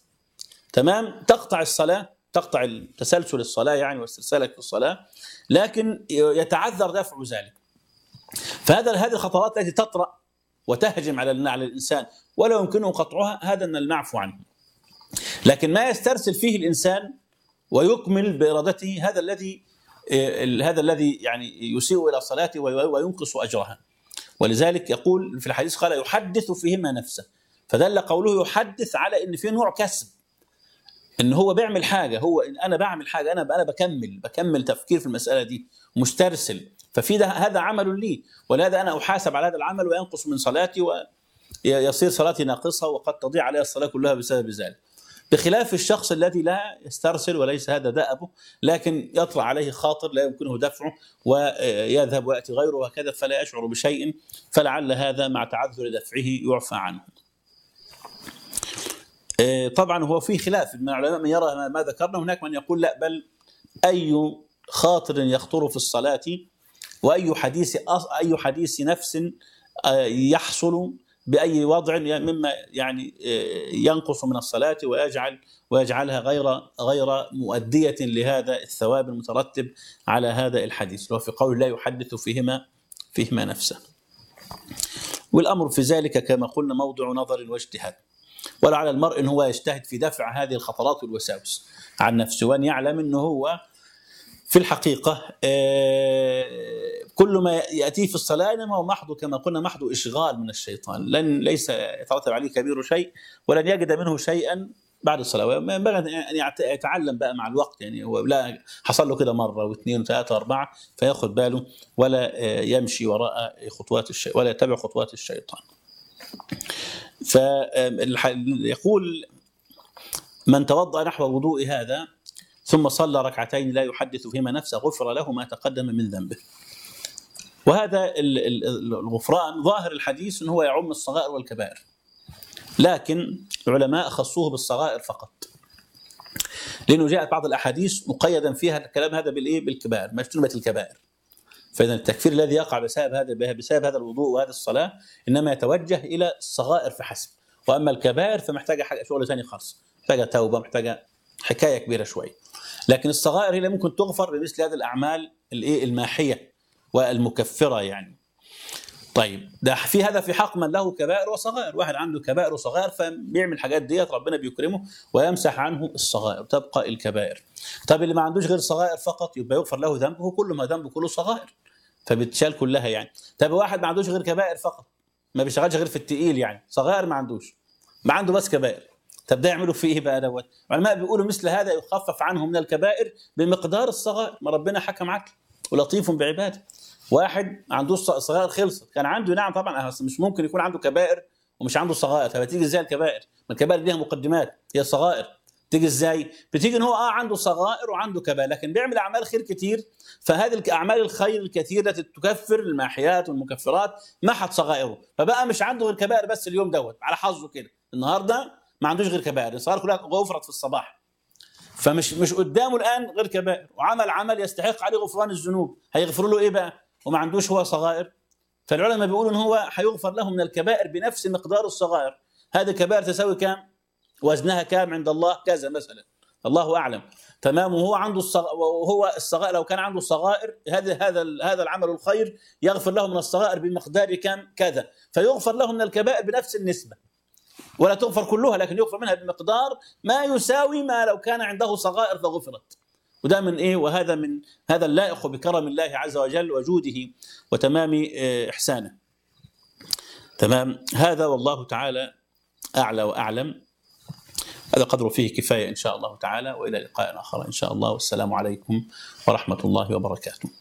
تمام تقطع الصلاه، تقطع تسلسل الصلاه يعني واسترسالك في الصلاه، لكن يتعذر دفع ذلك. فهذا هذه الخطرات التي تطرأ وتهجم على على الانسان ولا يمكنه قطعها، هذا ان المعفو عنه. لكن ما يسترسل فيه الانسان ويكمل بارادته، هذا الذي هذا الذي يعني يسيء الى صلاته وينقص اجرها. ولذلك يقول في الحديث قال: يحدث فيهما نفسه. فدل قوله يحدث على ان في نوع كسب، ان هو بيعمل حاجه، هو إن انا بعمل حاجه، انا انا بكمل بكمل تفكير في المساله دي مسترسل، ففي ده هذا عمل لي، ولهذا انا احاسب على هذا العمل وينقص من صلاتي ويصير صلاتي ناقصه وقد تضيع عليها الصلاه كلها بسبب ذلك. بخلاف الشخص الذي لا يسترسل وليس هذا دأبه، لكن يطرأ عليه خاطر لا يمكنه دفعه ويذهب ويأتي غيره وهكذا فلا يشعر بشيء، فلعل هذا مع تعذر دفعه يعفى عنه. طبعا هو في خلاف من العلماء، من يرى ما ذكرنا، هناك من يقول لا، بل أي خاطر يخطر في الصلاة وأي حديث أي حديث نفس يحصل بأي وضع مما يعني ينقص من الصلاة ويجعل ويجعلها غير غير مؤدية لهذا الثواب المترتب على هذا الحديث، وفي قول لا يحدث فيهما فيهما نفسه. والأمر في ذلك كما قلنا موضع نظر واجتهاد، ولا على المرء ان هو يجتهد في دفع هذه الخطرات والوساوس عن نفسه، وان يعلم انه هو في الحقيقة كل ما يأتيه في الصلاة إنما هو محض كما قلنا محض إشغال من الشيطان، لن ليس يترتب عليه كبير شيء ولن يجد منه شيئا بعد الصلاة. وينبغي أن يتعلم بقى مع الوقت، يعني هو لا حصل له كده مرة واثنين وثلاثة وأربعة فياخذ باله ولا يمشي وراء خطوات الشيطان ولا يتبع خطوات الشيطان. فيقول: من توضأ نحو وضوء هذا ثم صلى ركعتين لا يحدث فيهما نفسه غفر له ما تقدم من ذنبه. وهذا الغفران ظاهر الحديث أنه هو يعم الصغائر والكبائر، لكن العلماء خصوه بالصغائر فقط، لأنه جاءت بعض الأحاديث مقيدا فيها الكلام هذا بالإيه؟ بالكبائر، ما اجتنبت الكبائر. فإذا التكفير الذي يقع بسبب هذا بسبب هذا الوضوء وهذه الصلاة إنما يتوجه إلى الصغائر فحسب، وأما الكبائر فمحتاجة شغل ثاني خالص، محتاجة توبة، محتاجة حكاية كبيرة شوي. لكن الصغائر هي ممكن تغفر بمثل هذه الأعمال الإيه؟ الماحية والمكفرة يعني. طيب ده في هذا في حق من له كبائر وصغائر، واحد عنده كبائر وصغائر فبيعمل الحاجات ديت ربنا بيكرمه ويمسح عنه الصغائر، تبقى الكبائر. طب اللي ما عندوش غير صغائر فقط يبقى يغفر له ذنبه كله، ما ذنبه كله صغائر فبتشال كلها يعني. طب واحد ما عندوش غير كبائر فقط، ما بيشتغلش غير في التقيل يعني، صغائر ما عندوش، ما عنده بس كبائر، طب ده يعملوا فيه ايه بقى دوت؟ العلماء بيقولوا مثل هذا يخفف عنه من الكبائر بمقدار الصغائر، ما ربنا حكم عدل ولطيف بعباده. واحد ما عندوش صغائر خلصت، كان عنده نعم طبعا، مش ممكن يكون عنده كبائر ومش عنده صغائر، فبتيجي ازاي الكبائر؟ ما الكبائر ليها مقدمات، هي الصغائر تيجي ازاي؟ بتيجي ان هو اه عنده صغائر وعنده كبائر لكن بيعمل اعمال خير كتير، فهذه الاعمال الخير الكثيره التي تكفر الماحيات والمكفرات محت صغائره، فبقى مش عنده غير كبائر بس اليوم دوت على حظه كده، النهارده ما عندوش غير كبائر، الصغائر كلها غفرت في الصباح، فمش مش قدامه الان غير كبائر، وعمل عمل يستحق عليه غفران الذنوب، هيغفروا له ايه بقى؟ وما عندوش هو صغائر. فالعلماء بيقولوا ان هو هيغفر له من الكبائر بنفس مقدار الصغائر. هذه الكبائر تساوي كام؟ وزنها كام عند الله؟ كذا مثلا، الله اعلم. تمام. وهو عنده الصغ... وهو الصغائر لو كان عنده صغائر، هذا هذا هذا العمل الخير يغفر له من الصغائر بمقدار كام؟ كذا، فيغفر له من الكبائر بنفس النسبه، ولا تغفر كلها لكن يغفر منها بمقدار ما يساوي ما لو كان عنده صغائر فغفرت. وده من ايه؟ وهذا من هذا اللائق بكرم الله عز وجل وجوده وتمام احسانه. تمام. هذا والله تعالى اعلى واعلم. هذا قدر فيه كفايه ان شاء الله تعالى، والى لقاء اخر ان شاء الله، والسلام عليكم ورحمه الله وبركاته.